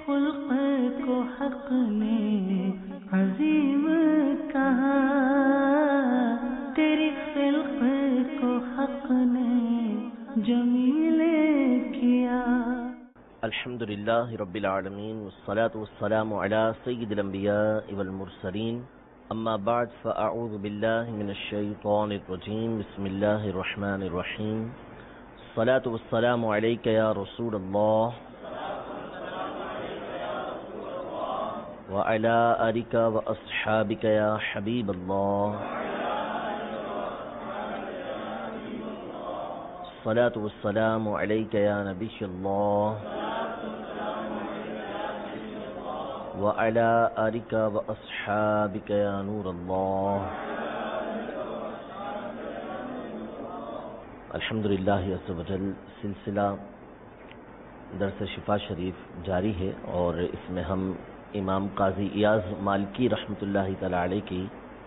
خلق کو حق نے عظیم کہا، تیری خلق کو حق نے جمیل کیا۔ الحمدللہ رب العالمین والصلاة والسلام علی سید الانبیاء والمرسلین، اما بعد فاعوذ باللہ من الشیطان الرجیم، بسم اللہ الرحمن الرحیم، الصلاة والسلام علیک یا رسول اللہ وعلی آلک واصحابک یا حبیب اللہ، الصلاة والسلام علیک یا نبی اللہ وعلی آلک واصحابک یا نور اللہ۔ الحمدللہ عز و جل سلسلہ درس شفا شریف جاری ہے، اور اس میں ہم امام قاضی ایاز مالکی رحمۃ اللہ تعالی علیہ کی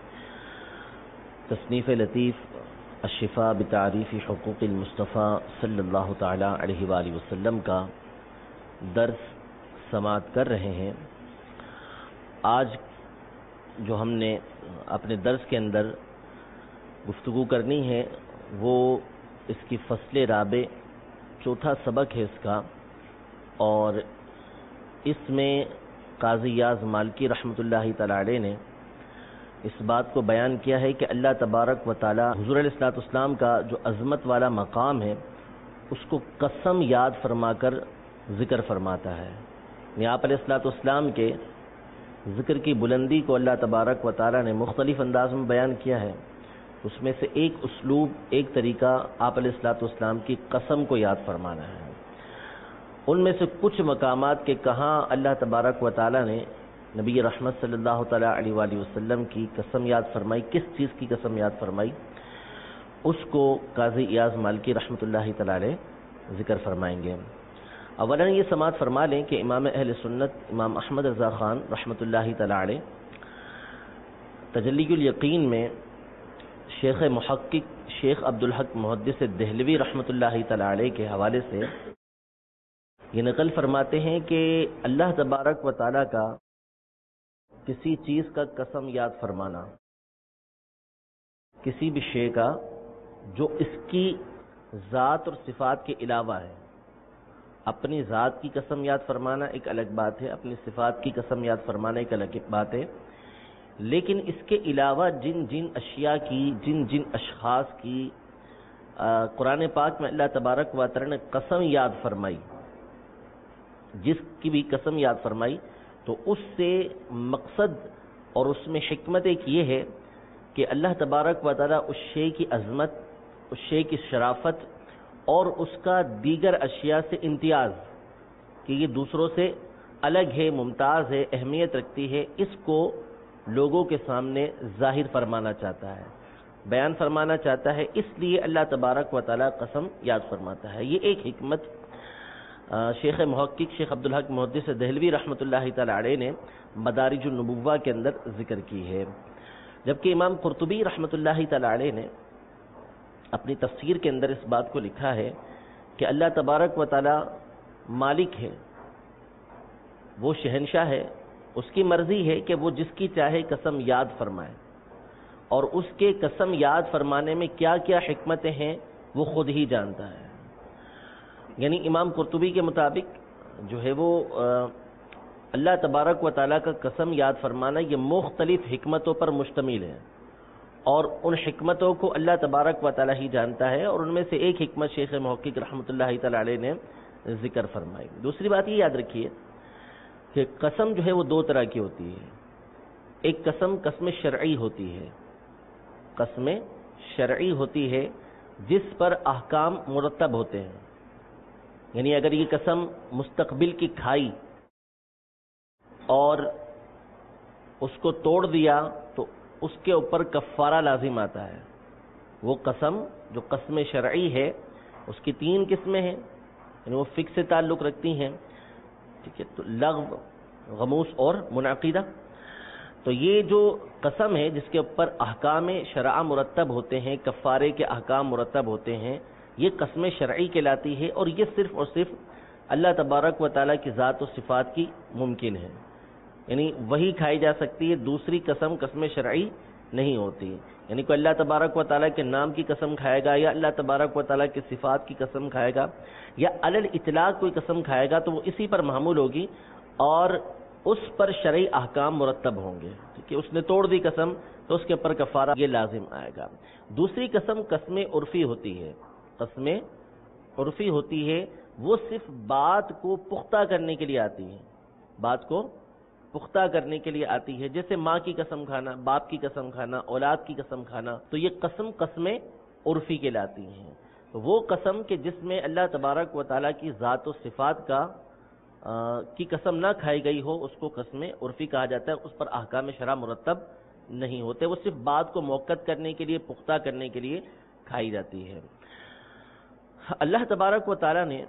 تصنیف لطیف الشفا بتعریف حقوق المصطفیٰ صلی اللہ تعالی علیہ وآلہ وسلم کا درس سماعت کر رہے ہیں۔ آج جو ہم نے اپنے درس کے اندر گفتگو کرنی ہے وہ اس کی فصل رابع چوتھا سبق ہے اس کا، اور اس میں قاضی ایاز مالکی رحمۃ اللہ تعالی علیہ نے اس بات کو بیان کیا ہے کہ اللہ تبارک و تعالی حضور علیہ الصلوۃ والسلام کا جو عظمت والا مقام ہے اس کو قسم یاد فرما کر ذکر فرماتا ہے۔ یعنی آپ علیہ الصلوۃ والسلام کے ذکر کی بلندی کو اللہ تبارک و تعالی نے مختلف انداز میں بیان کیا ہے، اس میں سے ایک اسلوب، ایک طریقہ آپ علیہ الصلوۃ والسلام کی قسم کو یاد فرمانا ہے۔ ان میں سے کچھ مقامات کے کہاں اللہ تبارک و تعالی نے نبی رحمت صلی اللہ تعالی علیہ وآلہ وسلم کی قسم یاد فرمائی، کس چیز کی قسم یاد فرمائی، اس کو قاضی ایاز مالکی رحمۃ اللہ تعالی علیہ ذکر فرمائیں گے۔ اولا یہ سماعت فرما لیں کہ امام اہل سنت امام احمد رضا خان رحمۃ اللہ تعالی علیہ تجلی الیقین میں شیخ محقق شیخ عبدالحق محدث دہلوی رحمۃ اللہ تعالی علیہ کے حوالے سے یہ نقل فرماتے ہیں کہ اللہ تبارک و تعالی کا کسی چیز کا قسم یاد فرمانا، کسی بھی شے کا جو اس کی ذات اور صفات کے علاوہ ہے۔ اپنی ذات کی قسم یاد فرمانا ایک الگ بات ہے، اپنی صفات کی قسم یاد فرمانا ایک الگ بات ہے، لیکن اس کے علاوہ جن جن اشیاء کی، جن جن اشخاص کی قرآن پاک میں اللہ تبارک و تعالی نے قسم یاد فرمائی، جس کی بھی قسم یاد فرمائی، تو اس سے مقصد اور اس میں حکمت ایک یہ ہے کہ اللہ تبارک و تعالی اس شے کی عظمت، اس شے کی شرافت اور اس کا دیگر اشیاء سے امتیاز، کہ یہ دوسروں سے الگ ہے، ممتاز ہے، اہمیت رکھتی ہے، اس کو لوگوں کے سامنے ظاہر فرمانا چاہتا ہے، بیان فرمانا چاہتا ہے، اس لیے اللہ تبارک و تعالی قسم یاد فرماتا ہے۔ یہ ایک حکمت شیخ محقق شیخ عبدالحق محدث دہلوی رحمۃ اللہ تعالی علیہ نے مدارج النبوہ کے اندر ذکر کی ہے، جبکہ امام قرطبی رحمۃ اللہ تعالی علیہ نے اپنی تفسیر کے اندر اس بات کو لکھا ہے کہ اللہ تبارک و تعالی مالک ہے، وہ شہنشاہ ہے، اس کی مرضی ہے کہ وہ جس کی چاہے قسم یاد فرمائے، اور اس کے قسم یاد فرمانے میں کیا کیا حکمتیں ہیں وہ خود ہی جانتا ہے۔ یعنی امام قرطبی کے مطابق جو ہے وہ اللہ تبارک و تعالیٰ کا قسم یاد فرمانا یہ مختلف حکمتوں پر مشتمل ہے، اور ان حکمتوں کو اللہ تبارک و تعالیٰ ہی جانتا ہے، اور ان میں سے ایک حکمت شیخ محقق رحمۃ اللہ تعالی علیہ نے ذکر فرمائی۔ دوسری بات یہ یاد رکھیے کہ قسم جو ہے وہ دو طرح کی ہوتی ہے، ایک قسم شرعی ہوتی ہے، قسم شرعی ہوتی ہے جس پر احکام مرتب ہوتے ہیں، یعنی اگر یہ قسم مستقبل کی کھائی اور اس کو توڑ دیا تو اس کے اوپر کفارہ لازم آتا ہے۔ وہ قسم جو قسم شرعی ہے اس کی تین قسمیں ہیں، یعنی وہ فکس سے تعلق رکھتی ہیں، ٹھیک ہے، تو لغو، غموس اور منعقدہ۔ تو یہ جو قسم ہے جس کے اوپر احکام شرع مرتب ہوتے ہیں، کفارے کے احکام مرتب ہوتے ہیں، یہ قسم شرعی کہلاتی ہے، اور یہ صرف اور صرف اللہ تبارک و تعالیٰ کی ذات و صفات کی ممکن ہے، یعنی وہی کھائی جا سکتی ہے، دوسری قسم قسم شرعی نہیں ہوتی، یعنی کوئی اللہ تبارک و تعالیٰ کے نام کی قسم کھائے گا یا اللہ تبارک و تعالیٰ کی صفات کی قسم کھائے گا یا علی الاطلاق کوئی قسم کھائے گا تو وہ اسی پر محمول ہوگی اور اس پر شرعی احکام مرتب ہوں گے کہ اس نے توڑ دی قسم تو اس کے اوپر کفارہ یہ لازم آئے گا۔ دوسری قسم قسم عرفی ہوتی ہے، قسم عرفی ہوتی ہے، وہ صرف بات کو پختہ کرنے کے لیے آتی ہے، بات کو پختہ کرنے کے لیے آتی ہے، جیسے ماں کی قسم کھانا، باپ کی قسم کھانا، اولاد کی قسم کھانا، تو یہ قسم عرفی کہلاتی ہیں۔ تو وہ قسم کہ جس میں اللہ تبارک و تعالیٰ کی ذات و صفات کی قسم نہ کھائی گئی ہو اس کو قسم عرفی کہا جاتا ہے، اس پر احکام شرع مرتب نہیں ہوتے، وہ صرف بات کو موقت کرنے کے لیے، پختہ کرنے کے لیے کھائی جاتی ہے۔ اللہ تبارک و تعالیٰ نے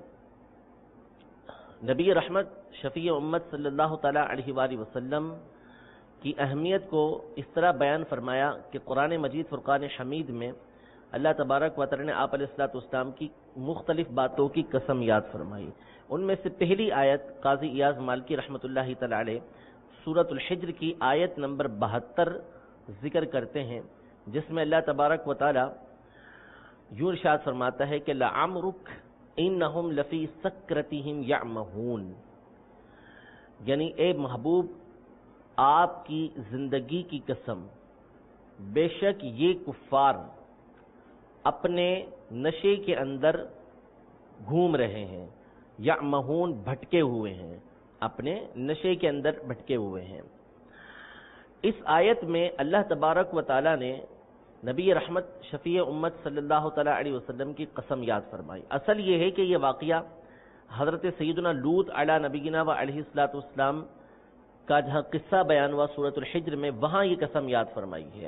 نبی رحمت شفیع امت صلی اللہ تعالیٰ علیہ وآلہ وسلم کی اہمیت کو اس طرح بیان فرمایا کہ قرآن مجید فرقان حمید میں اللہ تبارک و تعالیٰ نے آپ علیہ السلام کی مختلف باتوں کی قسم یاد فرمائی۔ ان میں سے پہلی آیت قاضی ایاز مالکی رحمۃ اللہ تعالیٰ علیہ سورۃ الحجر کی آیت نمبر 72 ذکر کرتے ہیں، جس میں اللہ تبارک و تعالیٰ یوں ارشاد فرماتا ہے کہ لعمرک انہم لفی سکرتہم یعمہون، یعنی اے محبوب آپ کی زندگی کی قسم، بے شک یہ کفار اپنے نشے کے اندر گھوم رہے ہیں، یعمہون بھٹکے ہوئے ہیں، اپنے نشے کے اندر بھٹکے ہوئے ہیں۔ اس آیت میں اللہ تبارک و تعالیٰ نے نبی رحمت شفیع امت صلی اللہ تعالیٰ علیہ وسلم کی قسم یاد فرمائی۔ اصل یہ ہے کہ یہ واقعہ حضرت سیدنا لوط علی نبینا و علیہ السلام کا جہاں قصہ بیان ہوا سورۃ الحجر میں، وہاں یہ قسم یاد فرمائی ہے۔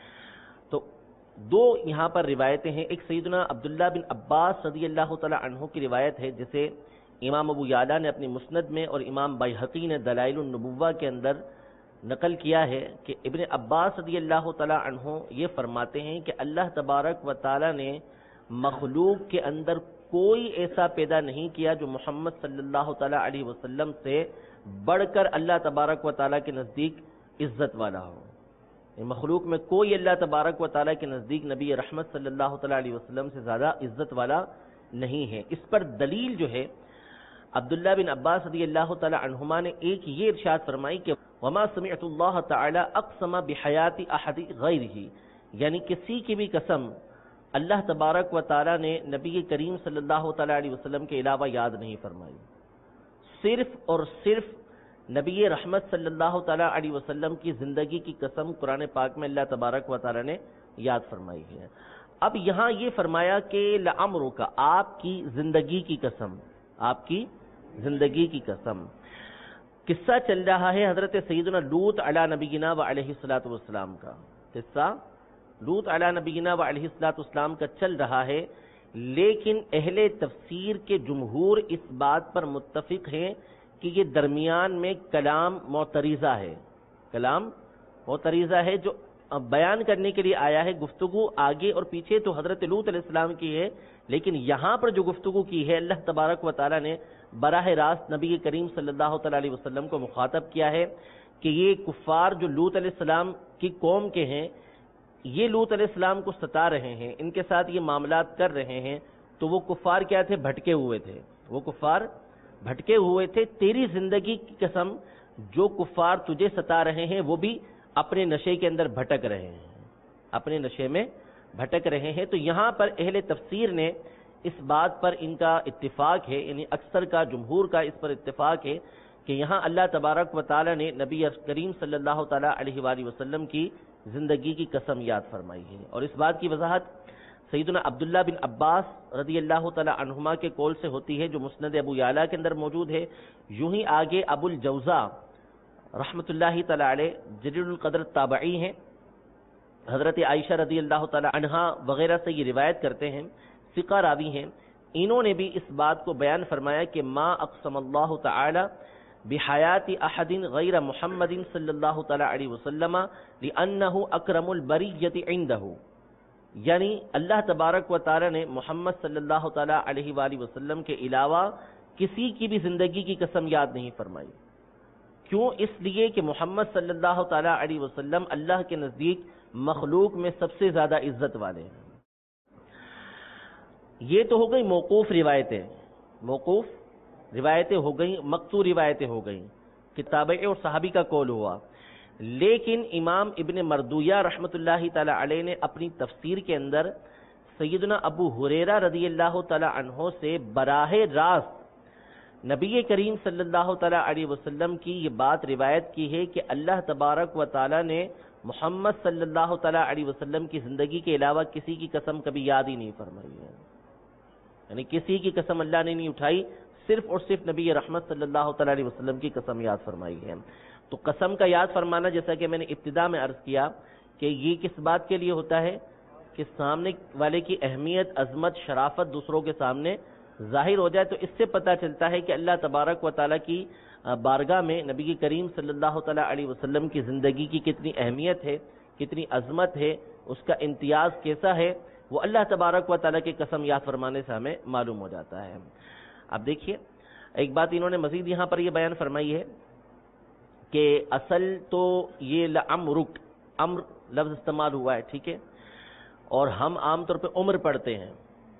تو دو یہاں پر روایتیں ہیں، ایک سیدنا عبداللہ بن عباس رضی اللہ تعالیٰ عنہ کی روایت ہے جسے امام ابو یعلا نے اپنی مسند میں اور امام بیہقی نے دلائل النبوہ کے اندر نقل کیا ہے کہ ابن عباس رضی اللہ تعالیٰ عنہ یہ فرماتے ہیں کہ اللہ تبارک و تعالیٰ نے مخلوق کے اندر کوئی ایسا پیدا نہیں کیا جو محمد صلی اللہ تعالیٰ علیہ وسلم سے بڑھ کر اللہ تبارک و تعالیٰ کے نزدیک عزت والا ہو۔ مخلوق میں کوئی اللہ تبارک و تعالیٰ کے نزدیک نبی رحمت صلی اللہ تعالیٰ علیہ وسلم سے زیادہ عزت والا نہیں ہے۔ اس پر دلیل جو ہے عبداللہ بن عباس رضی اللہ تعالیٰ عنہما نے ایک یہ ارشاد فرمائی کہ وما سمعت اللہ تعالی اقسم بحیات احد غیرہ، یعنی کسی کی بھی قسم اللہ تبارک و تعالیٰ نے نبی کریم صلی اللہ تعالیٰ علیہ وسلم کے علاوہ یاد نہیں فرمائی، صرف اور صرف نبی رحمت صلی اللہ تعالیٰ علیہ وسلم کی زندگی کی قسم قرآن پاک میں اللہ تبارک و تعالیٰ نے یاد فرمائی ہے۔ اب یہاں یہ فرمایا کہ لعمرک، آپ کی زندگی کی قسم، آپ کی زندگی کی قسم۔ قصہ چل رہا ہے حضرت سیدنا لوط علی نبینا و علیہ السلام کا، قصہ لوط علی نبینا و علیہ السلام کا چل رہا ہے، لیکن اہل تفسیر کے جمہور اس بات پر متفق ہیں کہ یہ درمیان میں کلام معترضہ ہے، کلام معترضہ ہے جو بیان کرنے کے لیے آیا ہے۔ گفتگو آگے اور پیچھے تو حضرت لوط علیہ السلام کی ہے، لیکن یہاں پر جو گفتگو کی ہے اللہ تبارک و تعالیٰ نے براہ راست نبی کریم صلی اللہ تعالیٰ علیہ وسلم کو مخاطب کیا ہے کہ یہ کفار جو لوط علیہ السلام کی قوم کے ہیں، یہ لوط علیہ السلام کو ستا رہے ہیں، ان کے ساتھ یہ معاملات کر رہے ہیں، تو وہ کفار کیا تھے؟ بھٹکے ہوئے تھے، وہ کفار بھٹکے ہوئے تھے۔ تیری زندگی کی قسم، جو کفار تجھے ستا رہے ہیں وہ بھی اپنے نشے کے اندر بھٹک رہے ہیں، اپنے نشے میں بھٹک رہے ہیں۔ تو یہاں پر اہل تفسیر نے اس بات پر ان کا اتفاق ہے، یعنی اکثر کا، جمہور کا اس پر اتفاق ہے کہ یہاں اللہ تبارک و تعالیٰ نے نبی کریم صلی اللہ تعالیٰ علیہ وآلہ وسلم کی زندگی کی قسم یاد فرمائی ہے۔ اور اس بات کی وضاحت سیدنا عبداللہ بن عباس رضی اللہ تعالیٰ عنہما کے قول سے ہوتی ہے جو مسند ابو یعلا کے اندر موجود ہے۔ یوں ہی آگے ابو الجوزا رحمۃ اللہ تعالیٰ علیہ جلیل القدر تابعی ہیں، حضرت عائشہ رضی اللہ تعالیٰ عنہا وغیرہ سے یہ روایت کرتے ہیں، ثقہ راوی ہیں، انہوں نے بھی اس بات کو بیان فرمایا کہ ما اقسم اللہ تعالی بحیات احد غیر محمد صلی اللہ تعالی علیہ وسلم لانہ اکرم البریۃ عنده، یعنی اللہ تبارک و تعالی نے محمد صلی اللہ تعالی علیہ وآلہ وسلم کے علاوہ کسی کی بھی زندگی کی قسم یاد نہیں فرمائی. کیوں؟ اس لیے کہ محمد صلی اللہ تعالی علیہ وسلم اللہ کے نزدیک مخلوق میں سب سے زیادہ عزت والے ہیں. یہ تو ہو گئی موقوف روایتیں، موقوف روایتیں ہو گئیں، مقطوع روایتیں ہو گئیں کہ تابعی اور صحابی کا قول ہوا. لیکن امام ابن مردویہ رحمۃ اللہ تعالی علیہ نے اپنی تفسیر کے اندر سیدنا ابو ہریرہ رضی اللہ تعالی عنہ سے براہ راست نبی کریم صلی اللہ تعالی علیہ وسلم کی یہ بات روایت کی ہے کہ اللہ تبارک و تعالی نے محمد صلی اللہ تعالی علیہ وسلم کی زندگی کے علاوہ کسی کی قسم کبھی یاد ہی نہیں فرمائی ہے. یعنی کسی کی قسم اللہ نے نہیں اٹھائی، صرف اور صرف نبی رحمت صلی اللہ تعالی علیہ وسلم کی قسم یاد فرمائی ہے. تو قسم کا یاد فرمانا، جیسا کہ میں نے ابتدا میں عرض کیا کہ یہ کس بات کے لیے ہوتا ہے کہ سامنے والے کی اہمیت، عظمت، شرافت دوسروں کے سامنے ظاہر ہو جائے. تو اس سے پتہ چلتا ہے کہ اللہ تبارک و تعالیٰ کی بارگاہ میں نبی کریم صلی اللہ تعالیٰ علیہ وسلم کی زندگی کی کتنی اہمیت ہے، کتنی عظمت ہے، اس کا امتیاز کیسا ہے، وہ اللہ تبارک و تعالیٰ کی قسم یاد فرمانے سے ہمیں معلوم ہو جاتا ہے. اب دیکھیے ایک بات انہوں نے مزید یہاں پر یہ بیان فرمائی ہے کہ اصل تو یہ لعمرک، امر لفظ استعمال ہوا ہے، ٹھیک ہے، اور ہم عام طور پہ عمر پڑھتے ہیں،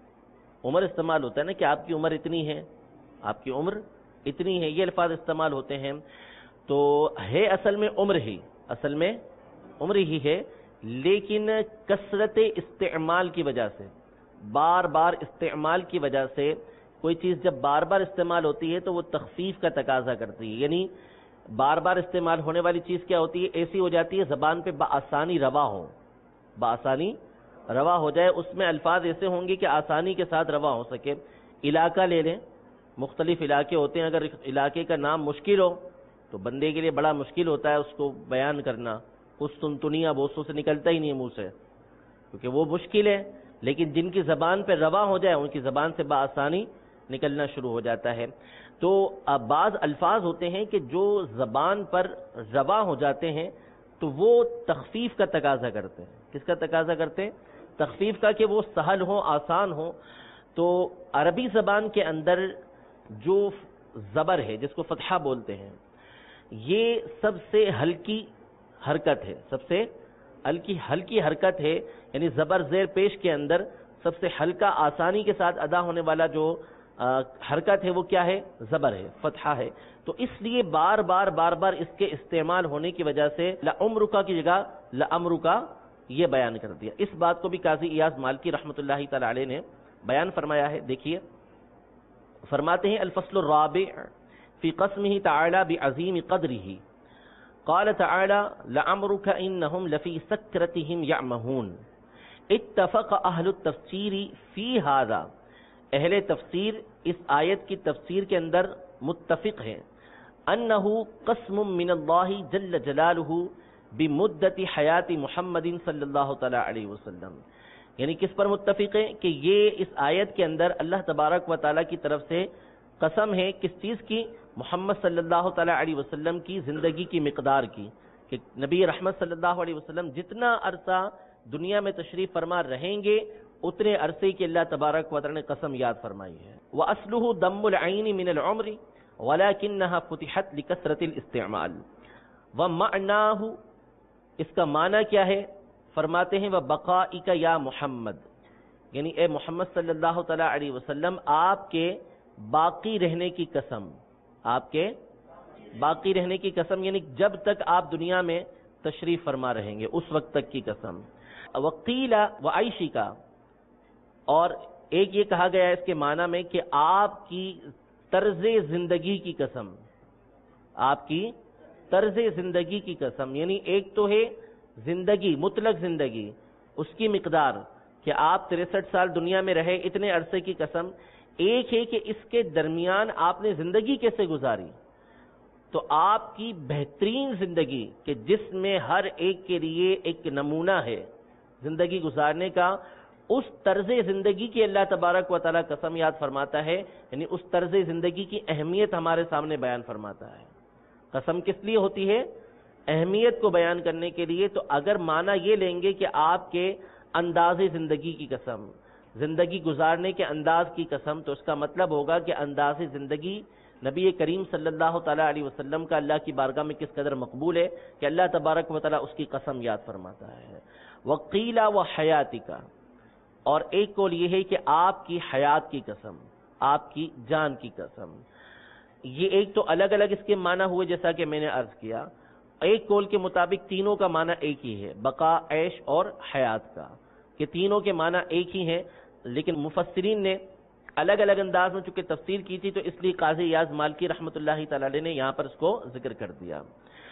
عمر استعمال ہوتا ہے نا کہ آپ کی عمر اتنی ہے، آپ کی عمر اتنی ہے، یہ الفاظ استعمال ہوتے ہیں. تو ہے اصل میں عمر ہی، اصل میں عمر ہی ہے، لیکن کثرت استعمال کی وجہ سے، بار بار استعمال کی وجہ سے کوئی چیز جب بار بار استعمال ہوتی ہے تو وہ تخفیف کا تقاضا کرتی ہے. یعنی بار بار استعمال ہونے والی چیز کیا ہوتی ہے؟ ایسی ہو جاتی ہے زبان پہ بآسانی روا ہو، بآسانی روا ہو جائے، اس میں الفاظ ایسے ہوں گے کہ آسانی کے ساتھ روا ہو سکے. علاقہ لے لیں، مختلف علاقے ہوتے ہیں، اگر علاقے کا نام مشکل ہو تو بندے کے لیے بڑا مشکل ہوتا ہے اس کو بیان کرنا، کچھ تنتنیاں بوسوں سے نکلتا ہی نہیں ہے منہ سے، کیونکہ وہ مشکل ہے. لیکن جن کی زبان پہ روا ہو جائے ان کی زبان سے بآسانی نکلنا شروع ہو جاتا ہے. تو بعض الفاظ ہوتے ہیں کہ جو زبان پر روا ہو جاتے ہیں تو وہ تخفیف کا تقاضا کرتے ہیں. کس کا تقاضا کرتے ہیں؟ تخفیف کا، کہ وہ سہل ہو، آسان ہو. تو عربی زبان کے اندر جو زبر ہے جس کو فتحہ بولتے ہیں، یہ سب سے ہلکی حرکت ہے، سب سے ہلکی حرکت ہے. یعنی زبر زیر پیش کے اندر سب سے ہلکا، آسانی کے ساتھ ادا ہونے والا جو حرکت ہے وہ کیا ہے؟ زبر ہے، فتحہ ہے. تو اس لیے بار بار اس کے استعمال ہونے کی وجہ سے لعمرکا کی جگہ لعمرکا یہ بیان کر دیا. اس بات کو بھی قاضی ایاز مالکی رحمۃ اللہ تعالی علیہ نے بیان فرمایا ہے. دیکھیے فرماتے ہیں الفصل الرابع فی قسمہ تعالی بعظیم قدرہ، قال تعالی لعمرک انہم لفی سکرتہم یعمہون. اتفق اہل التفسیر فی ھذا، اہل تفسیر اس آیت کی تفسیر کے اندر متفق ہیں، انہ قسم من اللہ جل جلالہ بمدت حیات محمد صلی اللہ تعالی علیہ وسلم. یعنی کس پر متفق ہیں؟ کہ یہ اس آیت کے اندر اللہ تبارک و تعالیٰ کی طرف سے قسم ہے، کس چیز کی؟ محمد صلی اللہ تعالی علیہ وسلم کی زندگی کی مقدار کی، کہ نبی رحمت صلی اللہ علیہ وسلم جتنا عرصہ دنیا میں تشریف فرما رہیں گے اتنے عرصے کی اللہ تبارک و تعالیٰ نے قسم یاد فرمائی ہے. وَأَصْلُهُ دَمُّ الْعَيْنِ مِنَ الْعُمْرِ وَلَكِنَّهَا فُتِحَتْ لِكَثْرَةِ الْإِسْتِعْمَالِ. وَمَعْنَاهُ، اس کا معنی کیا ہے؟ فرماتے ہیں وَبَقَائِكَ يَا محمد، یعنی اے محمد صلی اللہ تعالی علیہ وسلم آپ کے باقی رہنے کی قسم، آپ کے باقی رہنے کی قسم، یعنی جب تک آپ دنیا میں تشریف فرما رہیں گے اس وقت تک کی قسم. وقیل وعیشی کا، اور ایک یہ کہا گیا ہے اس کے معنی میں کہ آپ کی طرز زندگی کی قسم، آپ کی طرز زندگی کی قسم. یعنی ایک تو ہے زندگی، مطلق زندگی، اس کی مقدار کہ آپ 63 سال دنیا میں رہے، اتنے عرصے کی قسم. ایک ہے کہ اس کے درمیان آپ نے زندگی کیسے گزاری. تو آپ کی بہترین زندگی کہ جس میں ہر ایک کے لیے ایک نمونہ ہے زندگی گزارنے کا، اس طرز زندگی کی اللہ تبارک و تعالیٰ قسم یاد فرماتا ہے. یعنی اس طرز زندگی کی اہمیت ہمارے سامنے بیان فرماتا ہے. قسم کس لیے ہوتی ہے؟ اہمیت کو بیان کرنے کے لیے. تو اگر معنی یہ لیں گے کہ آپ کے انداز زندگی کی قسم، زندگی گزارنے کے انداز کی قسم، تو اس کا مطلب ہوگا کہ انداز زندگی نبی کریم صلی اللہ تعالیٰ علیہ وسلم کا اللہ کی بارگاہ میں کس قدر مقبول ہے کہ اللہ تبارک و تعالیٰ اس کی قسم یاد فرماتا ہے۔ وقیل و حیاتی کا، اور ایک قول یہ ہے کہ آپ کی حیات کی قسم، آپ کی جان کی قسم۔ یہ ایک تو الگ الگ اس کے معنی ہوئے جیسا کہ میں نے عرض کیا، ایک قول کے مطابق تینوں کا معنی ایک ہی ہے، بقا، عیش اور حیات کا، کہ تینوں کے معنی ایک ہی ہیں، لیکن مفسرین نے الگ الگ انداز میں چونکہ تفسیر کی تھی تو اس لیے قاضی ایاز مالکی رحمۃ اللہ تعالی علیہ نے یہاں پر اس کو ذکر کر دیا۔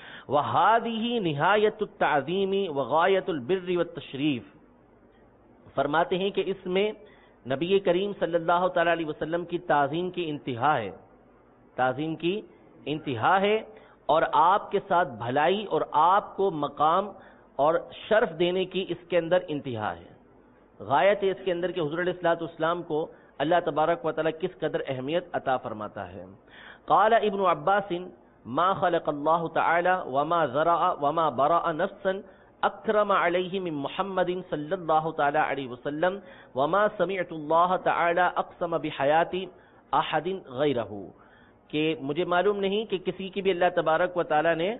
وَهَذِهِ نِهَایَةُ التَّعْظِیمِ وَغَایَةُ الْبِرِّ وَالتَّشْرِیفِ، فرماتے ہیں کہ اس میں نبی کریم صلی اللہ تعالی علیہ وسلم کی تعظیم کی انتہا ہے، تعظیم کی انتہا ہے، اور آپ کے ساتھ بھلائی اور آپ کو مقام اور شرف دینے کی اس کے اندر انتہا ہے، غایت ہے اس کے اندر کہ حضور علیہ الصلوۃ والسلام کو اللہ تبارک و تعالی کس قدر اہمیت عطا فرماتا ہے۔ قال ابن عباس ما خلق اللہ تعالی وما زرع وما برأ نفسا اکرم علیہ من محمد صلی اللہ تعالی علیہ وسلم وما سمعت اللہ تعالی اقسم بحیات احد غیرہ، کہ مجھے معلوم نہیں کہ کسی کی بھی اللہ تبارک و تعالی نے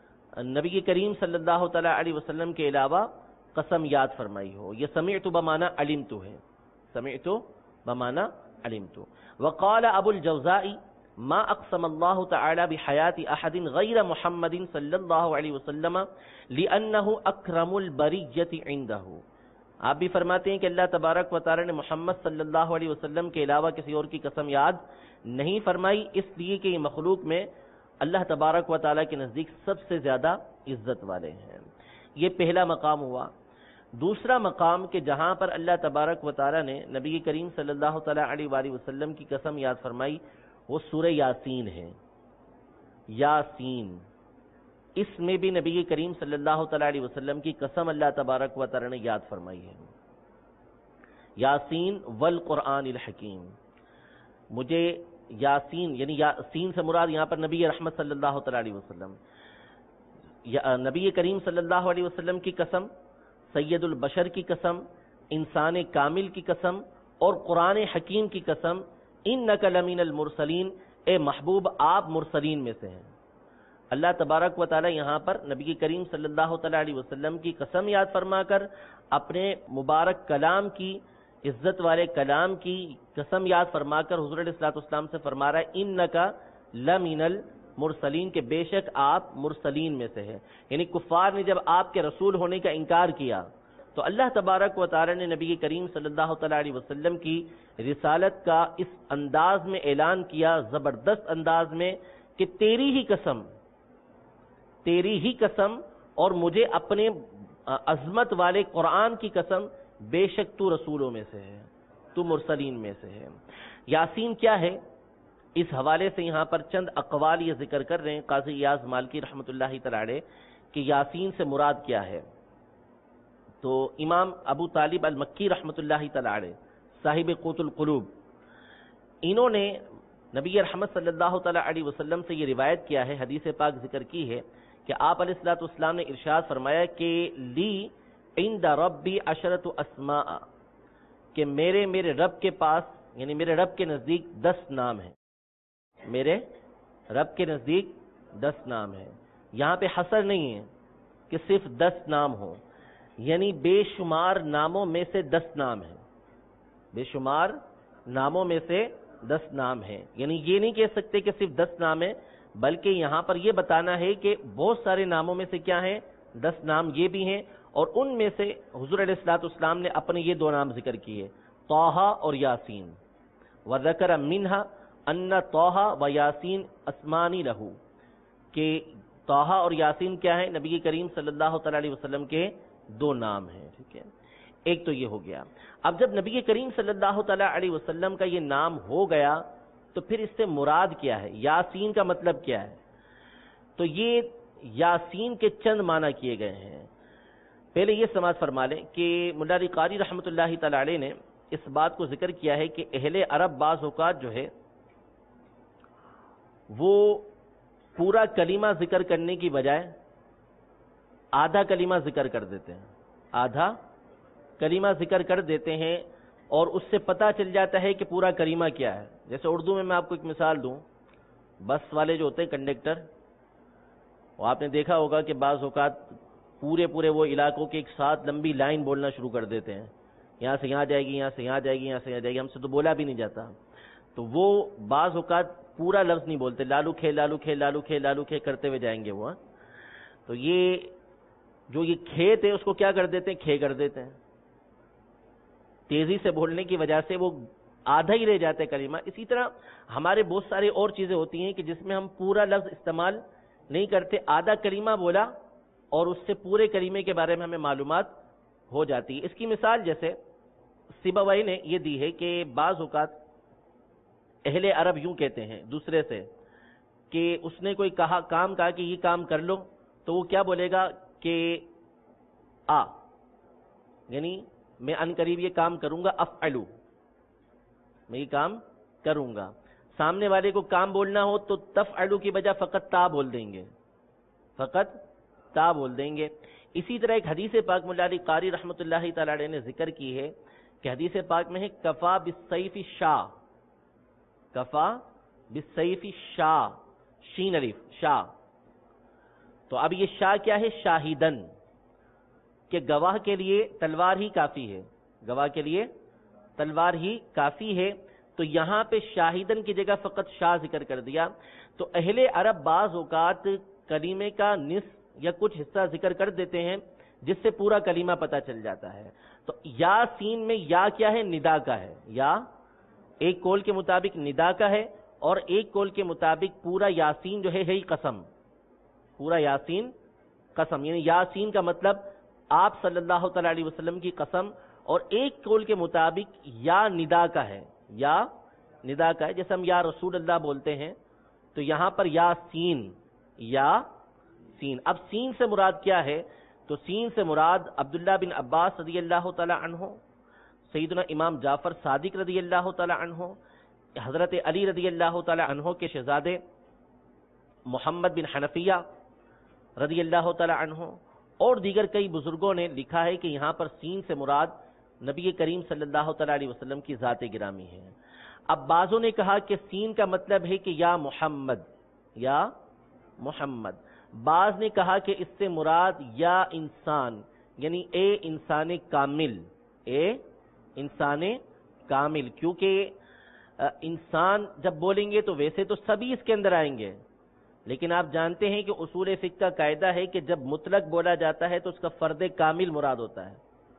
نبی کریم صلی اللہ تعالی علیہ وسلم کے علاوہ قسم یاد فرمائی ہو۔ یہ سمعت بمعنی علمت ہے، سمعت بمعنی علمت۔ وقال ابو الجوزاء ما اقسم اللہ تعالی بحیات احد غیر محمد صلی اللہ علیہ وسلم لانہ اکرم البریۃ عندہ، آپ بھی فرماتے ہیں کہ اللہ تبارک و تعالی نے محمد صلی اللہ علیہ وسلم کے علاوہ کسی اور کی قسم یاد نہیں فرمائی، اس لیے کہ یہ مخلوق میں اللہ تبارک و تعالی کے نزدیک سب سے زیادہ عزت والے ہیں۔ یہ پہلا مقام ہوا۔ دوسرا مقام کہ جہاں پر اللہ تبارک و تعالی نے نبی کریم صلی اللہ تعالی علیہ وآلہ وسلم کی قسم یاد فرمائی، وہ سورہ یاسین ہے۔ یاسین، اس میں بھی نبی کریم صلی اللہ تعالی علیہ وسلم کی قسم اللہ تبارک و تعالی نے یاد فرمائی ہے۔ یاسین والقرآن الحکیم، مجھے یاسین، یعنی یاسین سے مراد یہاں پر نبی رحمت صلی اللہ تعالی علیہ وسلم، نبی کریم صلی اللہ علیہ وسلم کی قسم، سید البشر کی قسم، انسان کامل کی قسم، اور قرآن حکیم کی قسم، انک لمن المرسلین، اے محبوب آپ مرسلین میں سے ہیں۔ اللہ تبارک و تعالی یہاں پر نبی کریم صلی اللہ تعالی علیہ وسلم کی قسم یاد فرما کر اپنے مبارک کلام کی، عزت والے کلام کی قسم یاد فرما کر حضور علیہ الصلوۃ والسلام سے فرما رہا ہے انک لمن المرسلین، کہ بے شک آپ مرسلین میں سے ہیں۔ یعنی کفار نے جب آپ کے رسول ہونے کا انکار کیا تو اللہ تبارک و تعالی نے نبی کریم صلی اللہ تعالی علیہ وسلم کی رسالت کا اس انداز میں اعلان کیا، زبردست انداز میں، کہ تیری ہی قسم، تیری ہی قسم، اور مجھے اپنے عظمت والے قرآن کی قسم، بے شک تو رسولوں میں سے ہے، تو مرسلین میں سے ہے۔ یاسین کیا ہے؟ اس حوالے سے یہاں پر چند اقوال یہ ذکر کر رہے ہیں قاضی ایاز مالکی رحمۃ اللہ تعالی علیہ کہ یاسین سے مراد کیا ہے۔ تو امام ابو طالب المکی رحمۃ اللہ تعالی علیہ، صاحب قوت القلوب، انہوں نے نبی رحمت صلی اللہ تعالی علیہ وسلم سے یہ روایت کیا ہے، حدیث پاک ذکر کی ہے کہ آپ علیہ الصلوۃ والسلام نے ارشاد فرمایا کہ لی عند ربی عشرۃ اسماء، کہ میرے رب کے پاس، یعنی میرے رب کے نزدیک 10 نام ہیں، میرے رب کے نزدیک 10 نام ہیں۔ یہاں پہ حصر نہیں ہے کہ صرف 10 نام ہوں، یعنی بے شمار ناموں میں سے 10 نام ہیں، بے شمار ناموں میں سے 10 نام ہیں۔ یعنی یہ نہیں کہہ سکتے کہ صرف 10 نام ہیں، بلکہ یہاں پر یہ بتانا ہے کہ بہت سارے ناموں میں سے کیا ہیں، 10 نام یہ بھی ہیں، اور ان میں سے حضور علیہ الصلوۃ والسلام نے اپنے یہ 2 نام ذکر کیے، طٰہٰ اور یاسین۔ وذکر منہا ان طٰہٰ و یاسین اسمانی لہو، کہ طٰہٰ اور یاسین کیا ہے، نبی کریم صلی اللہ تعالی علیہ وسلم کے 2 نام ہیں۔ ٹھیک ہے، ایک تو یہ ہو گیا۔ اب جب نبی کریم صلی اللہ تعالی علیہ وسلم کا یہ نام ہو گیا تو پھر اس سے مراد کیا ہے، یاسین کا مطلب کیا ہے؟ تو یہ یاسین کے چند معنی کیے گئے ہیں۔ پہلے یہ سماعت فرما لیں کہ مولا علی قاری رحمۃ اللہ تعالی علیہ نے اس بات کو ذکر کیا ہے کہ اہل عرب بعض اوقات جو ہے وہ پورا کلمہ ذکر کرنے کی بجائے آدھا کلمہ ذکر کر دیتے ہیں، آدھا کلمہ ذکر کر دیتے ہیں، اور اس سے پتہ چل جاتا ہے کہ پورا کریمہ کیا ہے. جیسے اردو میں آپ کو ایک مثال دوں، بس والے جو ہوتے ہیں کنڈکٹر، وہ آپ نے دیکھا ہوگا کہ بعض اوقات پورے وہ علاقوں کے ایک ساتھ لمبی لائن بولنا شروع کر دیتے ہیں، یہاں سے یہاں جائے گی، یہاں سے یہاں جائے گی، یہاں سے یہاں جائے گی، ہم سے تو بولا بھی نہیں جاتا. تو وہ بعض اوقات پورا لفظ نہیں بولتے، لالو کھے لالو کھے لالو کھے لالو کھے کرتے ہوئے جائیں گے وہ. تو یہ جو یہ کھیت ہے اس کو کیا کر دیتے ہیں، کھے کر دیتے ہیں. تیزی سے بولنے کی وجہ سے وہ آدھا ہی رہ جاتا ہے کلمہ. اسی طرح ہمارے بہت سارے اور چیزیں ہوتی ہیں کہ جس میں ہم پورا لفظ استعمال نہیں کرتے، آدھا کلمہ بولا اور اس سے پورے کلمے کے بارے میں ہمیں معلومات ہو جاتی ہے. اس کی مثال جیسے سیبویہ نے یہ دی ہے کہ بعض اوقات اہل عرب یوں کہتے ہیں دوسرے سے کہ اس نے کوئی کام کہا کہ یہ کام کر لو، تو وہ کیا بولے گا کہ آ، یعنی میں ان قریب یہ کام کروں گا، افعلو، میں یہ کام کروں گا. سامنے والے کو کام بولنا ہو تو تفعلو کی بجائے فقط تا بول دیں گے، فقط تا بول دیں گے. اسی طرح ایک حدیث پاک مولا علی قاری رحمۃ اللہ تعالی علیہ نے ذکر کی ہے کہ حدیث پاک میں ہے کفا بالسیف شاہ، کفا بالسیف شاہ، شین الف شاہ. تو اب یہ شاہ کیا ہے، شاہدن، کہ گواہ کے لیے تلوار ہی کافی ہے، گواہ کے لیے تلوار ہی کافی ہے. تو یہاں پہ شاہدن کی جگہ فقط شاہ ذکر کر دیا. تو اہل عرب بعض اوقات کلمے کا نصف یا کچھ حصہ ذکر کر دیتے ہیں جس سے پورا کلمہ پتہ چل جاتا ہے. تو یا سین میں یا کیا ہے، ندا کا ہے. یا ایک قول کے مطابق ندا کا ہے اور ایک قول کے مطابق پورا یاسین جو ہے ہی قسم، پورا یاسین قسم، یعنی یاسین کا مطلب آپ صلی اللہ تعالی علیہ وسلم کی قسم. اور ایک قول کے مطابق یا ندا کا ہے، یا ندا کا ہے. جیسے ہم یا رسول اللہ بولتے ہیں تو یہاں پر یا سین، یا سین. اب سین سے مراد کیا ہے، تو سین سے مراد عبداللہ بن عباس رضی اللہ تعالی عنہ، سیدنا امام جعفر صادق رضی اللہ تعالی عنہ، حضرت علی رضی اللہ تعالی عنہ کے شہزادے محمد بن حنفیہ رضی اللہ تعالی عنہ، اور دیگر کئی بزرگوں نے لکھا ہے کہ یہاں پر سین سے مراد نبی کریم صلی اللہ تعالی علیہ وسلم کی ذات گرامی ہے. اب بعضوں نے کہا کہ سین کا مطلب ہے کہ یا محمد، یا محمد. بعض نے کہا کہ اس سے مراد یا انسان، یعنی اے انسان کامل، اے انسان کامل. کیونکہ انسان جب بولیں گے تو ویسے تو سبھی اس کے اندر آئیں گے، لیکن آپ جانتے ہیں کہ اصول فقہ کا قاعدہ ہے کہ جب مطلق بولا جاتا ہے تو اس کا فرد کامل مراد ہوتا ہے.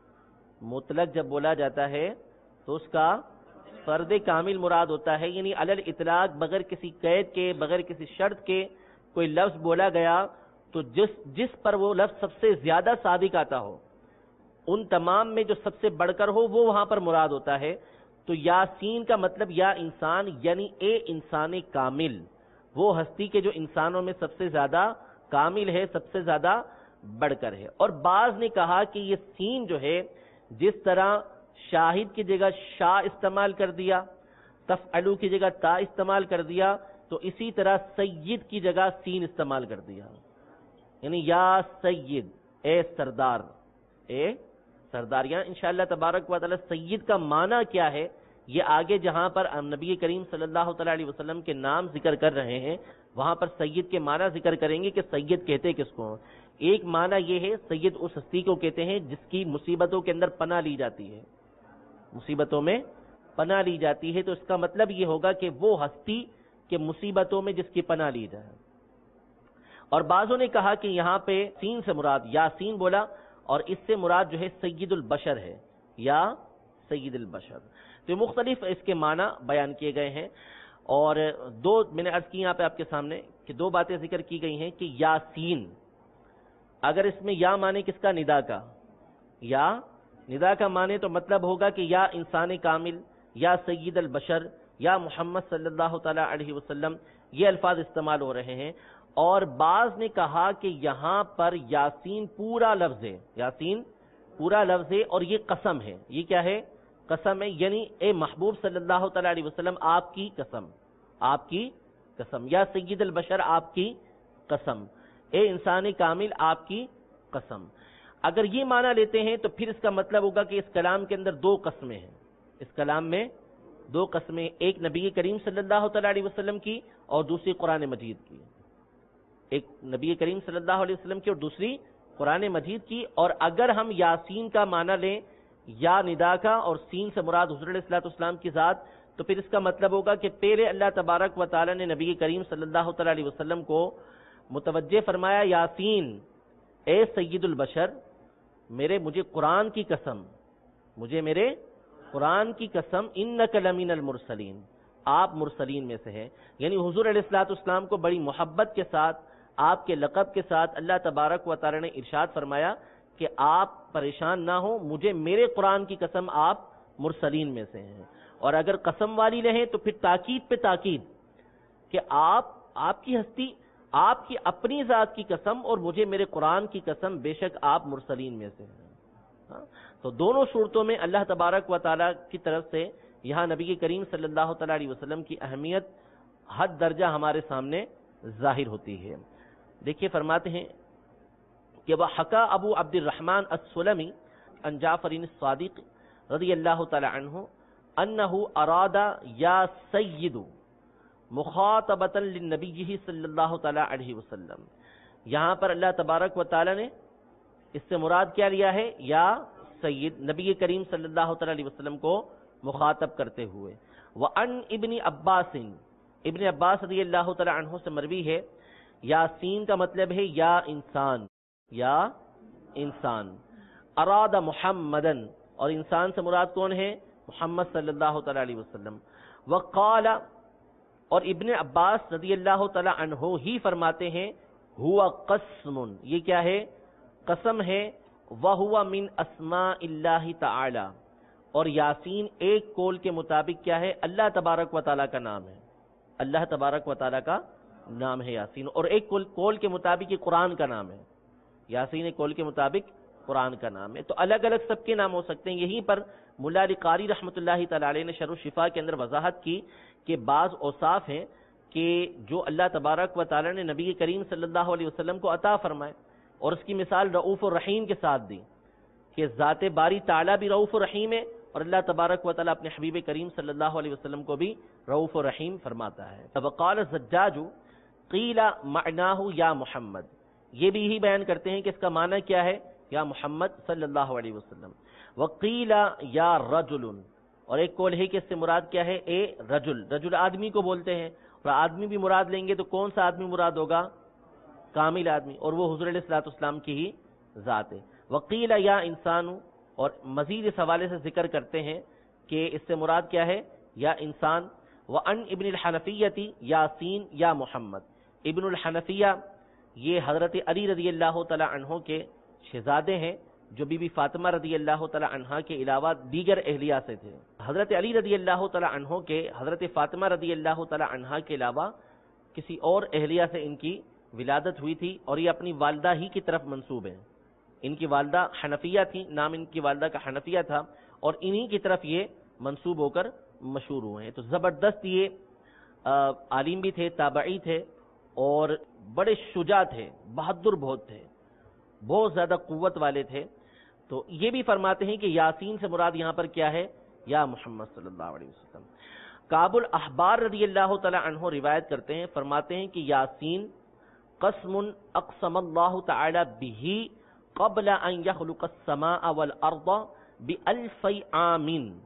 مطلق جب بولا جاتا ہے تو اس کا فرد کامل مراد ہوتا ہے. یعنی علی الاطلاق بغیر کسی قید کے، بغیر کسی شرط کے کوئی لفظ بولا گیا تو جس پر وہ لفظ سب سے زیادہ صادق آتا ہو، ان تمام میں جو سب سے بڑھ کر ہو وہ وہاں پر مراد ہوتا ہے. تو یاسین کا مطلب یا انسان، یعنی اے انسان کامل، وہ ہستی کے جو انسانوں میں سب سے زیادہ کامل ہے، سب سے زیادہ بڑھ کر ہے. اور بعض نے کہا کہ یہ سین جو ہے جس طرح شاہد کی جگہ شاہ استعمال کر دیا، تفعلو کی جگہ تا استعمال کر دیا، تو اسی طرح سید کی جگہ سین استعمال کر دیا. یعنی یا سید، اے سردار، اے سردار. یہاں انشاءاللہ تبارک و تعالی سید کا معنی کیا ہے یہ آگے جہاں پر نبی کریم صلی اللہ تعالی علیہ وسلم کے نام ذکر کر رہے ہیں وہاں پر سید کے معنی ذکر کریں گے کہ سید کہتے کس کو. ایک معنی یہ ہے سید اس ہستی کو کہتے ہیں جس کی مصیبتوں کے اندر پناہ لی جاتی ہے، مصیبتوں میں پناہ لی جاتی ہے. تو اس کا مطلب یہ ہوگا کہ وہ ہستی کہ مصیبتوں میں جس کی پناہ لی جائے. اور بعضوں نے کہا کہ یہاں پہ سین سے مراد یاسین بولا اور اس سے مراد جو ہے سید البشر ہے، یا سید البشر. تو مختلف اس کے معنی بیان کیے گئے ہیں. اور دو میں نے عرض کی یہاں پہ آپ کے سامنے کہ دو باتیں ذکر کی گئی ہیں کہ یاسین، اگر اس میں یا معنی کس کا، ندا کا، یا ندا کا معنی تو مطلب ہوگا کہ یا انسان کامل، یا سید البشر، یا محمد صلی اللہ تعالی علیہ وسلم، یہ الفاظ استعمال ہو رہے ہیں. اور بعض نے کہا کہ یہاں پر یاسین پورا لفظ ہے، یاسین پورا لفظ ہے اور یہ قسم ہے. یہ کیا ہے، قسم ہے. یعنی اے محبوب صلی اللہ تعالی علیہ وسلم آپ کی قسم، آپ کی قسم، یا سید البشر آپ کی قسم، اے انسان کامل آپ کی قسم. اگر یہ معنی لیتے ہیں تو پھر اس کا مطلب ہوگا کہ اس کلام کے اندر دو قسمیں ہیں، اس کلام میں دو قسمیں، ایک نبی کریم صلی اللہ تعالیٰ علیہ وسلم کی اور دوسری قرآن مجید کی، ایک نبی کریم صلی اللہ علیہ وسلم کی اور دوسری قرآن مجید کی۔ اور اگر ہم یاسین کا معنی لیں یا ندا کا اور سین سے مراد حضور علیہ الصلوۃ والسلام کی ذات، تو پھر اس کا مطلب ہوگا کہ پہلے اللہ تبارک و تعالیٰ نے نبی کریم صلی اللہ تعالیٰ علیہ وسلم کو متوجہ فرمایا، یاسین اے سید البشر، مجھے قرآن کی قسم، میرے قرآن کی قسم، انک لمن المرسلین، آپ مرسلین میں سے ہیں۔ یعنی حضور علیہ الصلوۃ والسلام کو بڑی محبت کے ساتھ، آپ کے لقب کے ساتھ اللہ تبارک و تعالی نے ارشاد فرمایا کہ آپ پریشان نہ ہوں، مجھے میرے قرآن کی قسم آپ مرسلین میں سے ہیں۔ اور اگر قسم والی رہیں تو پھر تاکید پہ تاکید کہ آپ کی ہستی، آپ کی اپنی ذات کی قسم اور مجھے میرے قرآن کی قسم، بے شک آپ مرسلین میں سے ہیں۔ تو دونوں صورتوں میں اللہ تبارک و تعالیٰ کی طرف سے یہاں نبی کریم صلی اللہ تعالیٰ علیہ وسلم کی اہمیت حد درجہ ہمارے سامنے ظاہر ہوتی ہے۔ دیکھیے فرماتے ہیں کہ وہ حقا ابو عبد الرحمن السلمی عن جعفر الصادق رضی اللہ تعالیٰ عنہ انہ اراد یا سید مخاطبۃ للنبی صلی اللہ تعالیٰ علیہ وسلم۔ یہاں پر اللہ تبارک و تعالیٰ نے اس سے مراد کیا لیا ہے؟ یا سید، نبی کریم صلی اللہ تعالیٰ علیہ وسلم کو مخاطب کرتے ہوئے۔ وعن ابن عباس، ابن عباس رضی اللہ تعالیٰ عنہ سے مروی ہے، یاسین کا مطلب ہے یا انسان، یا انسان، اراد محمدن، اور انسان سے مراد کون ہے؟ محمد صلی اللہ تعالیٰ علیہ وسلم۔ وقال، اور ابن عباس رضی اللہ تعالیٰ عنہ ہی فرماتے ہیں، ہوا قسم، یہ کیا ہے؟ قسم ہے، وَهُوَ مِنْ أَسْمَاءِ اللَّهِ تَعَالَى، اور یاسین ایک قول کے مطابق کیا ہے؟ اللہ تبارک و تعالیٰ کا نام ہے، اللہ تبارک و تعالیٰ کا نام ہے یاسین، اور ایک قول کے مطابق یہ قرآن کا نام ہے، یاسین ایک قول کے مطابق قرآن کا نام ہے۔ تو الگ الگ سب کے نام ہو سکتے ہیں۔ یہیں پر ملا علی قاری رحمۃ اللہ تعالی علیہ نے شرح الشفا کے اندر وضاحت کی کہ بعض اوصاف ہیں کہ جو اللہ تبارک و تعالی نے نبی کریم صلی اللہ علیہ وسلم کو عطا فرمائے، اور اس کی مثال رؤوف الرحیم کے ساتھ دی کہ ذات باری تعالیٰ بھی رؤوف الرحیم ہے، اور اللہ تبارک و تعالیٰ اپنے حبیب کریم صلی اللہ علیہ وسلم کو بھی رؤوف الرحیم فرماتا ہے۔ وقال الزجاج قیل معناہ یا محمد، یہ بھی یہی بیان کرتے ہیں کہ اس کا معنی کیا ہے؟ یا محمد صلی اللہ علیہ وسلم۔ وقیل یا رجل، اور ایک قول ہے کہ اس سے مراد کیا ہے؟ اے رجل، رجل آدمی کو بولتے ہیں، اور آدمی بھی مراد لیں گے تو کون سا آدمی مراد ہوگا؟ کامل آدمی، اور وہ حضور علیہ الصلوۃ والسلام کی ہی ذات ہے۔ وقیل یا انسان، اور مزید اس حوالے سے ذکر کرتے ہیں کہ اس سے مراد کیا ہے؟ یا انسان۔ وعن ابن الحنفیۃ یاسین یا محمد، ابن الحنفیہ یہ حضرت علی رضی اللہ تعالی عنہ کے شہزادے ہیں، جو بی بی فاطمہ رضی اللہ تعالی عنہا کے علاوہ دیگر اہلیہ سے تھے۔ حضرت علی رضی اللہ تعالی عنہ کے حضرت فاطمہ رضی اللہ تعالی عنہا کے علاوہ کسی اور اہلیہ سے ان کی ولادت ہوئی تھی، اور یہ اپنی والدہ ہی کی طرف منسوب ہیں۔ ان کی والدہ حنفیہ تھی، نام ان کی والدہ کا حنفیہ تھا، اور انہی کی طرف یہ منسوب ہو کر مشہور ہوئے ہیں۔ تو زبردست یہ عالم بھی تھے، تابعی تھے، اور بڑے شجاع تھے، بہادر بہت تھے، بہت زیادہ قوت والے تھے۔ تو یہ بھی فرماتے ہیں کہ یاسین سے مراد یہاں پر کیا ہے؟ یا محمد صلی اللہ علیہ وسلم۔ کعب الاحبار رضی اللہ تعالی عنہ روایت کرتے ہیں، فرماتے ہیں کہ یاسین قسم اقسم اللہ تعالی بہ قبل ان یخلق السماء والارض بألف عام،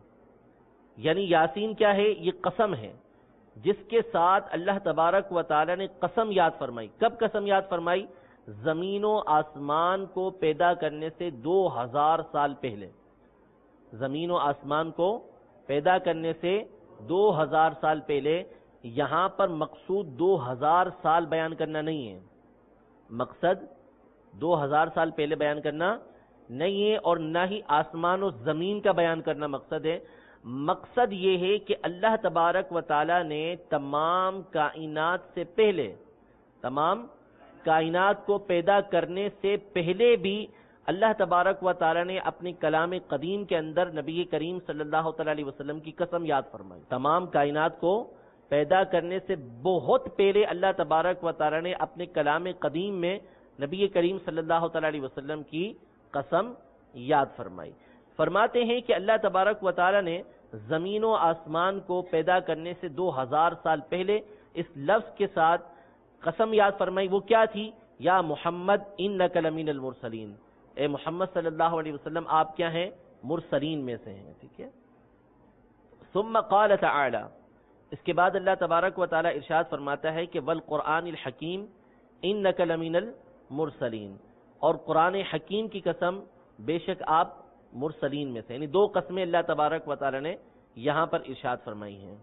یعنی یاسین کیا ہے؟ یہ قسم ہے جس کے ساتھ اللہ تبارک و تعالی نے قسم یاد فرمائی۔ کب قسم یاد فرمائی؟ زمین و آسمان کو پیدا کرنے سے 2000 سال پہلے، زمین و آسمان کو پیدا کرنے سے 2000 سال پہلے۔ یہاں پر مقصود 2000 سال بیان کرنا نہیں ہے، مقصد 2000 سال پہلے بیان کرنا نہیں ہے، اور نہ ہی آسمان و زمین کا بیان کرنا مقصد ہے۔ مقصد یہ ہے کہ اللہ تبارک و تعالی نے تمام کائنات سے پہلے، تمام کائنات کو پیدا کرنے سے پہلے بھی اللہ تبارک و تعالی نے اپنے کلام قدیم کے اندر نبی کریم صلی اللہ تعالی علیہ وسلم کی قسم یاد فرمائی۔ تمام کائنات کو پیدا کرنے سے بہت پہلے اللہ تبارک و تعالی نے اپنے کلام قدیم میں نبی کریم صلی اللہ تعالی علیہ وسلم کی قسم یاد فرمائی۔ فرماتے ہیں کہ اللہ تبارک و تعالی نے زمین و آسمان کو پیدا کرنے سے 2000 سال پہلے اس لفظ کے ساتھ قسم یاد فرمائی. وہ کیا تھی؟ یا محمد انک لمن المرسلین، اے محمد صلی اللہ علیہ وسلم آپ کیا ہیں؟ مرسلین میں سے ہیں. ٹھیک ہے. ثم قال تعالی، اس کے بعد اللہ تبارک و تعالی ارشاد فرماتا ہے کہ والقرآن الحکیم انک لمن المرسلین، اور قرآن حکیم کی قسم بے شک آپ مرسلین میں سے. یعنی 2 قسمیں اللہ تبارک و تعالی نے یہاں پر ارشاد فرمائی ہیں.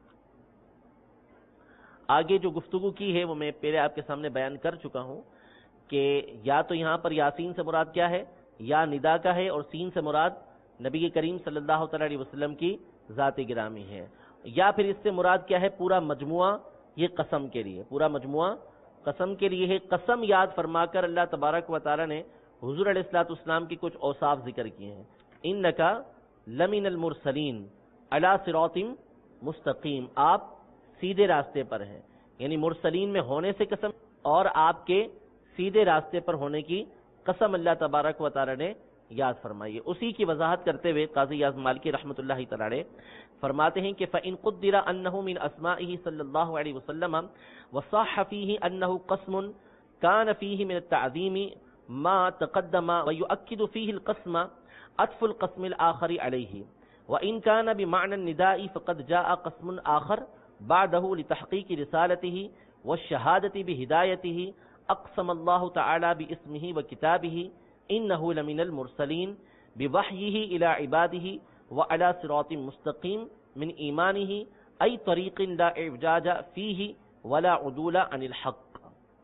آگے جو گفتگو کی ہے وہ میں پہلے آپ کے سامنے بیان کر چکا ہوں کہ یا تو یہاں پر یاسین سے مراد کیا ہے؟ یا ندا کا ہے، اور سین سے مراد نبی کریم صلی اللہ تعالی علیہ وسلم کی ذات گرامی ہے. یا پھر اس سے مراد کیا ہے؟ پورا مجموعہ یہ قسم کے لیے، پورا مجموعہ قسم کے لیے ہے. قسم یاد فرما کر اللہ تبارک و تعالی نے حضور علیہ الصلوۃ والسلام کی کچھ اوصاف ذکر کیے ہیں. انکا لمن المرسلین علی صراط مستقیم، آپ سیدھے راستے پر ہیں. یعنی مرسلین میں ہونے سے قسم، اور آپ کے سیدھے راستے پر ہونے کی قسم اللہ تبارک و تعالی نے یاد فرمائی ہے. اسی کی وضاحت کرتے ہوئے قاضی اعظم مالکی رحمۃ اللہ تعالی فرماتے ہیں کہ فَإِن قُدِّرَ أَنَّهُ مِنْ أَسْمَائِهِ صلی اللہ علیہ وسلم وَصَحَّ فِيهِ أَنَّهُ قَسْمٌ كَانَ فِيهِ مِنَ التَّعْظِيمِ مَا تَقَدَّمَ وَيُؤَكِّدُ فِيهِ الْقَسْمَ عطف القسم الآخر علیہ، وَإِن كَانَ بِمَعْنَى النِّدَاءِ فَقَدْ جَاءَ قسم آخر بعده لتحقیق رسالته والشهادة بهدایته اقسم اللہ تعالی باسمه وکتابه انه لمن المرسلین بوحیه الى عباده وعلى صراط مستقیم من ایمانه ای طریق لا اعوجاج فیہ ولا عدول عن الحق.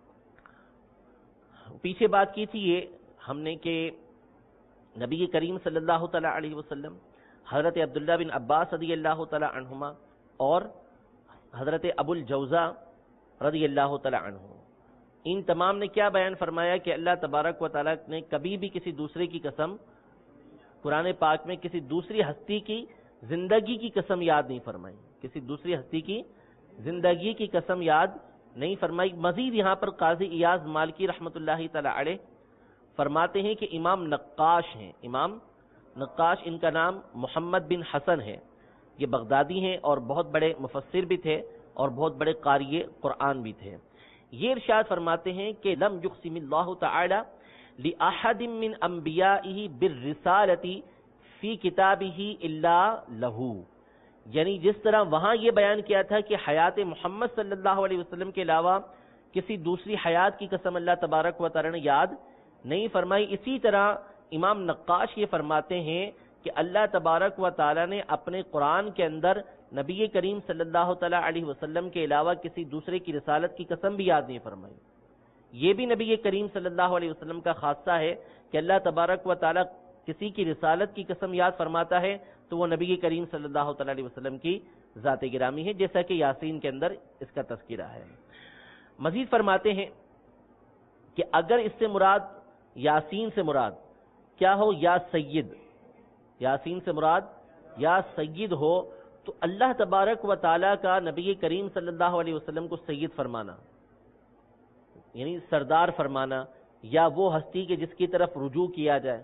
پیچھے بات کی تھی یہ ہم نے کہ نبی کریم صلی اللہ تعالی علیہ وسلم، حضرت عبداللہ بن عباس رضی اللہ تعالی عنہما اور حضرت ابو الجوزا رضی اللہ تعالی عنہ، ان تمام نے کیا بیان فرمایا کہ اللہ تبارک و تعالی نے کبھی بھی کسی دوسرے کی قسم قرآن پاک میں کسی دوسری ہستی کی زندگی کی قسم یاد نہیں فرمائی، کسی دوسری ہستی کی زندگی کی قسم یاد نہیں فرمائی. مزید یہاں پر قاضی ایاز مالکی رحمۃ اللہ تعالی علیہ فرماتے ہیں کہ امام نقاش ہیں، امام نقاش، ان کا نام محمد بن حسن ہے، یہ بغدادی ہیں اور بہت بڑے مفسر بھی تھے اور بہت بڑے قاری قرآن بھی تھے. یہ ارشاد فرماتے ہیں کہ لم یقسم اللہ تعالی لأحد من انبیائہ بالرسالۃ فی کتابہ الا لہ، یعنی جس طرح وہاں یہ بیان کیا تھا کہ حیات محمد صلی اللہ علیہ وسلم کے علاوہ کسی دوسری حیات کی قسم اللہ تبارک و تعالی نے یاد نہیں فرمائی، اسی طرح امام نقاش یہ فرماتے ہیں کہ اللہ تبارک و تعالی نے اپنے قرآن کے اندر نبی کریم صلی اللہ تعالی علیہ وسلم کے علاوہ کسی دوسرے کی رسالت کی قسم بھی یاد نہیں فرمائی. یہ بھی نبی کریم صلی اللہ علیہ وسلم کا خاصہ ہے کہ اللہ تبارک و تعالی کسی کی رسالت کی قسم یاد فرماتا ہے تو وہ نبی کریم صلی اللہ تعالی علیہ وسلم کی ذات گرامی ہے، جیسا کہ یاسین کے اندر اس کا تذکرہ ہے. مزید فرماتے ہیں کہ اگر اس سے مراد یاسین سے مراد کیا ہو؟ یا سید، یاسین سے مراد یا سید ہو تو اللہ تبارک و تعالی کا نبی کریم صلی اللہ علیہ وسلم کو سید فرمانا، یعنی سردار فرمانا، یا وہ ہستی کے جس کی طرف رجوع کیا جائے.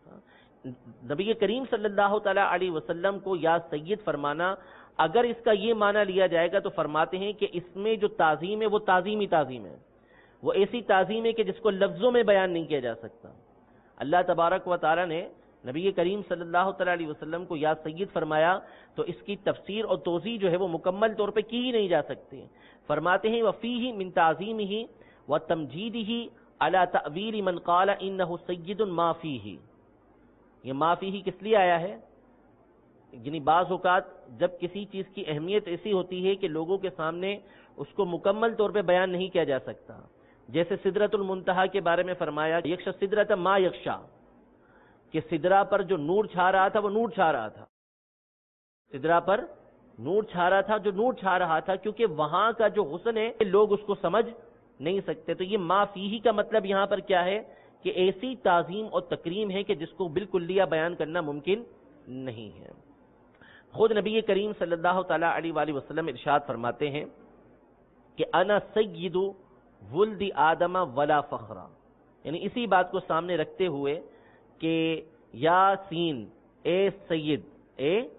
نبی کریم صلی اللہ تعالی علیہ وسلم کو یا سید فرمانا، اگر اس کا یہ معنی لیا جائے گا تو فرماتے ہیں کہ اس میں جو تعظیم ہے وہ تعظیمی تعظیم ہے، وہ ایسی تعظیم ہے کہ جس کو لفظوں میں بیان نہیں کیا جا سکتا. اللہ تبارک و تعالی نے نبی کریم صلی اللہ تعالی علیہ وسلم کو یا سید فرمایا تو اس کی تفسیر اور توضیح جو ہے وہ مکمل طور پہ کی ہی نہیں جا سکتی. فرماتے ہیں وفیہ من تعظیمہ وتمجیدہ علی تأویل من قال انہ سید ما فیہ. یہ ما فیہ کس لیے آیا ہے؟ یعنی بعض اوقات جب کسی چیز کی اہمیت ایسی ہوتی ہے کہ لوگوں کے سامنے اس کو مکمل طور پہ بیان نہیں کیا جا سکتا، جیسے سدرۃ المنتہا کے بارے میں فرمایا یکشا سدرۃ ما یکشا، کہ سدرا پر جو نور چھا رہا تھا وہ نور چھا رہا تھا، سدرا پر نور چھا رہا تھا جو نور چھا رہا تھا، کیونکہ وہاں کا جو حسن ہے لوگ اس کو سمجھ نہیں سکتے. تو یہ ما فیہ کا مطلب یہاں پر کیا ہے کہ ایسی تعظیم اور تکریم ہے کہ جس کو بالکلیہ بیان کرنا ممکن نہیں ہے. خود نبی کریم صلی اللہ تعالی علیہ وآلہ وسلم ارشاد فرماتے ہیں کہ انا سید ولد آدم ولا فخرا، یعنی اسی بات کو سامنے رکھتے ہوئے کہ یا سین، اے سید، اے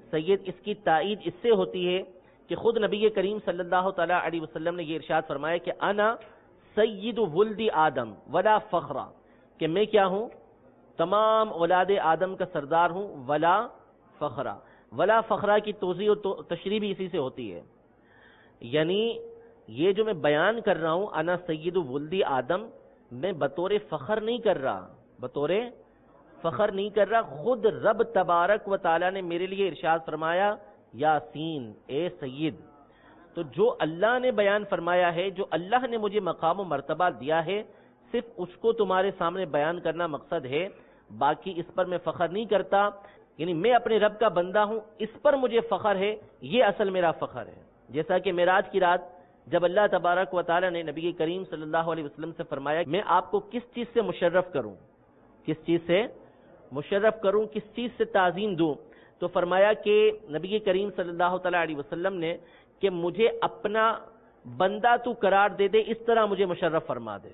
سید، اس کی تائید اس سے ہوتی ہے کہ خود نبی کریم صلی اللہ تعالیٰ علیہ وسلم نے یہ ارشاد فرمایا کہ انا سید ولد آدم ولا فخرا، کہ میں کیا ہوں؟ تمام اولاد آدم کا سردار ہوں، ولا فخرا۔ ولا فخرا کی توضیح و تشریح بھی اسی سے ہوتی ہے، یعنی یہ جو میں بیان کر رہا ہوں انا سید ولد آدم، میں بطور فخر نہیں کر رہا، بطور فخر نہیں کر رہا، خود رب تبارک و تعالی نے میرے لیے ارشاد فرمایا یاسین اے سید۔ تو جو اللہ نے بیان فرمایا ہے، جو اللہ نے مجھے مقام و مرتبہ دیا ہے، صرف اس کو تمہارے سامنے بیان کرنا مقصد ہے، باقی اس پر میں فخر نہیں کرتا، یعنی میں اپنے رب کا بندہ ہوں، اس پر مجھے فخر ہے، یہ اصل میرا فخر ہے۔ جیسا کہ معراج کی رات جب اللہ تبارک و تعالی نے نبی کریم صلی اللہ علیہ وسلم سے فرمایا میں آپ کو کس چیز سے مشرف کروں، کس چیز سے مشرف کروں، کس چیز سے تعظیم دوں، تو فرمایا کہ نبی کریم صلی اللہ تعالی علیہ وسلم نے کہ مجھے اپنا بندہ تو قرار دے دے، اس طرح مجھے مشرف فرما دے۔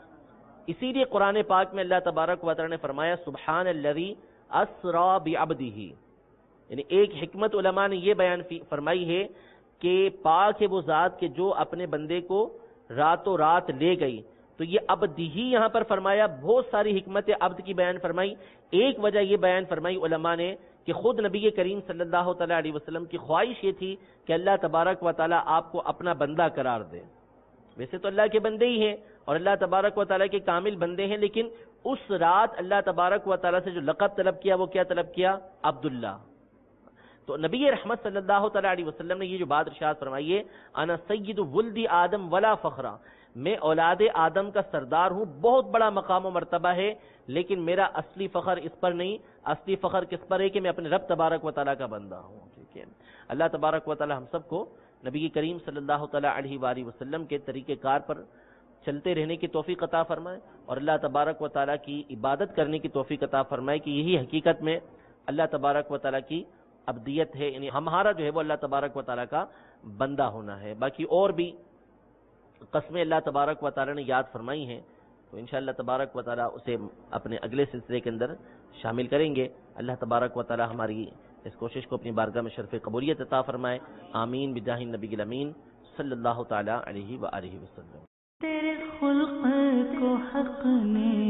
اسی لیے قرآن پاک میں اللہ تبارک و تعالی نے فرمایا سبحان الذی اسری بعبدہ، یعنی ایک حکمت علماء نے یہ بیان فرمائی ہے کہ پاک ہے وہ ذات کہ جو اپنے بندے کو راتوں رات لے گئی، تو یہ عبد ہی یہاں پر فرمایا، بہت ساری حکمت عبد کی بیان فرمائی۔ ایک وجہ یہ بیان فرمائی علماء نے کہ خود نبی کریم صلی اللہ تعالی علیہ وسلم کی خواہش یہ تھی کہ اللہ تبارک و تعالی آپ کو اپنا بندہ قرار دے۔ ویسے تو اللہ کے بندے ہی ہیں اور اللہ تبارک و تعالی کے کامل بندے ہیں، لیکن اس رات اللہ تبارک و تعالی سے جو لقب طلب کیا وہ کیا طلب کیا؟ عبداللہ۔ تو نبی رحمت صلی اللہ تعالی علیہ وسلم نے یہ جو بات ارشاد فرمائی ہے انا سید ولد آدم ولا فخرا، میں اولاد آدم کا سردار ہوں، بہت بڑا مقام و مرتبہ ہے، لیکن میرا اصلی فخر اس پر نہیں، اصلی فخر کس پر ہے کہ میں اپنے رب تبارک و تعالیٰ کا بندہ ہوں۔ ٹھیک ہے، اللہ تبارک و تعالیٰ ہم سب کو نبی کریم صلی اللہ تعالیٰ علیہ وآلہ وسلم کے طریقہ کار پر چلتے رہنے کی توفیق عطا فرمائے، اور اللہ تبارک و تعالیٰ کی عبادت کرنے کی توفیق عطا فرمائے کہ یہی حقیقت میں اللہ تبارک و تعالیٰ کی عبدیت ہے، یعنی ہمارا جو ہے وہ اللہ تبارک و تعالیٰ کا بندہ ہونا ہے۔ باقی اور بھی قسمیں اللہ تبارک و تعالیٰ نے یاد فرمائی ہیں، تو انشاءاللہ تبارک و تعالیٰ اسے اپنے اگلے سلسلے کے اندر شامل کریں گے۔ اللہ تبارک و تعالیٰ ہماری اس کوشش کو اپنی بارگاہ میں شرف قبولیت عطا فرمائے، آمین بجاہ النبی الامین صلی اللہ تعالیٰ علیہ وآلہ وسلم۔ تیرے خلق کو حق نے